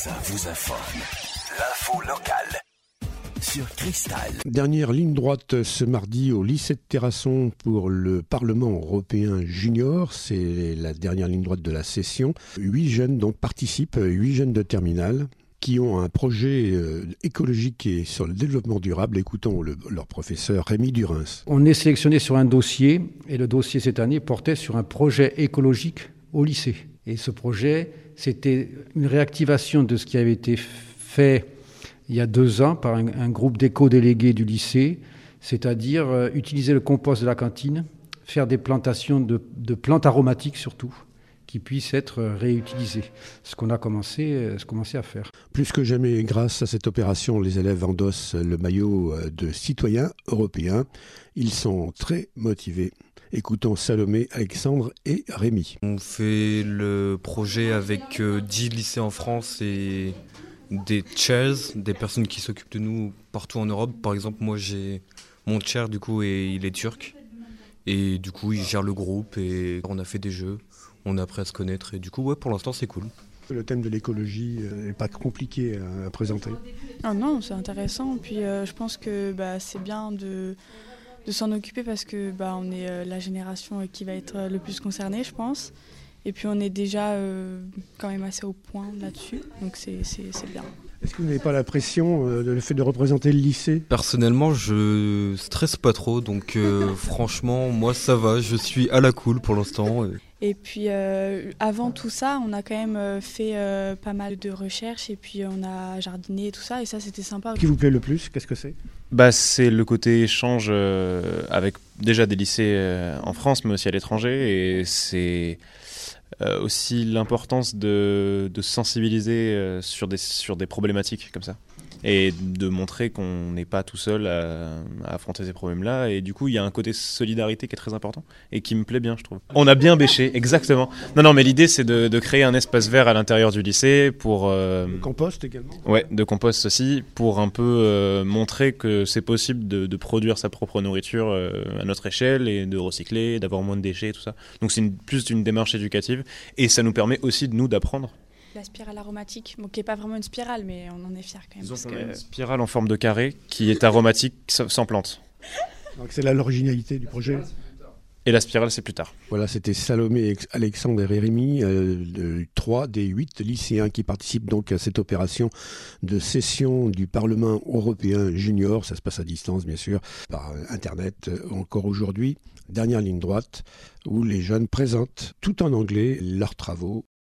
ça vous informe. L'info locale sur Cristal. Dernière ligne droite ce mardi au lycée de Terrasson pour le Parlement européen junior. C'est la dernière ligne droite de la session. 8 jeunes donc participent, 8 jeunes de terminale qui ont un projet écologique et sur le développement durable. Écoutons leur professeur Rémi Durins. On est sélectionné sur un dossier et le dossier cette année portait sur un projet écologique au lycée. Et ce projet, c'était une réactivation de ce qui avait été fait il y a 2 ans par un groupe d'éco-délégués du lycée, c'est-à-dire utiliser le compost de la cantine, faire des plantations de plantes aromatiques surtout, qui puissent être réutilisées. Ce qu'on a commencé à faire. Plus que jamais, grâce à cette opération, les élèves endossent le maillot de citoyens européens. Ils sont très motivés. Écoutons Salomé, Alexandre et Rémi. On fait le projet avec 10 lycées en France et des chairs, des personnes qui s'occupent de nous partout en Europe. Par exemple, moi j'ai mon chair du coup et il est turc. Et du coup il gère le groupe et on a fait des jeux, on a appris à se connaître et du coup pour l'instant c'est cool. Le thème de l'écologie n'est pas compliqué à présenter. Ah non, c'est intéressant. Puis je pense que c'est bien de s'en occuper parce que on est la génération qui va être le plus concernée, je pense. Et puis on est déjà quand même assez au point là-dessus, donc c'est bien. Est-ce que vous n'avez pas la pression le fait de représenter le lycée ? Personnellement, je stresse pas trop, donc franchement, moi ça va, je suis à la cool pour l'instant. Et puis avant tout ça, on a quand même fait pas mal de recherches et puis on a jardiné et tout ça, et ça c'était sympa. Ce qui vous plaît le plus, qu'est-ce que c'est ? C'est le côté échange avec déjà des lycées en France, mais aussi à l'étranger, et c'est aussi l'importance de sensibiliser sur des problématiques comme ça et de montrer qu'on n'est pas tout seul à affronter ces problèmes-là, et du coup il y a un côté solidarité qui est très important et qui me plaît bien, je trouve. On a bien bêché, exactement. Non, mais l'idée c'est de créer un espace vert à l'intérieur du lycée pour... De compost également ? Ouais, de compost aussi, pour un peu montrer que c'est possible de produire sa propre nourriture à notre échelle et de recycler, d'avoir moins de déchets et tout ça. Donc c'est plus une démarche éducative et ça nous permet aussi nous d'apprendre. La spirale aromatique, qui n'est pas vraiment une spirale, mais on en est fiers quand même. Disons qu'on a une spirale en forme de carré qui est aromatique sans plante. Donc c'est là l'originalité du projet. Et la spirale, c'est plus tard. Voilà, c'était Salomé, Alexandre et Rémi, 3 des 8 lycéens qui participent donc à cette opération de session du Parlement européen junior. Ça se passe à distance, bien sûr, par Internet encore aujourd'hui. Dernière ligne droite où les jeunes présentent tout en anglais leurs travaux.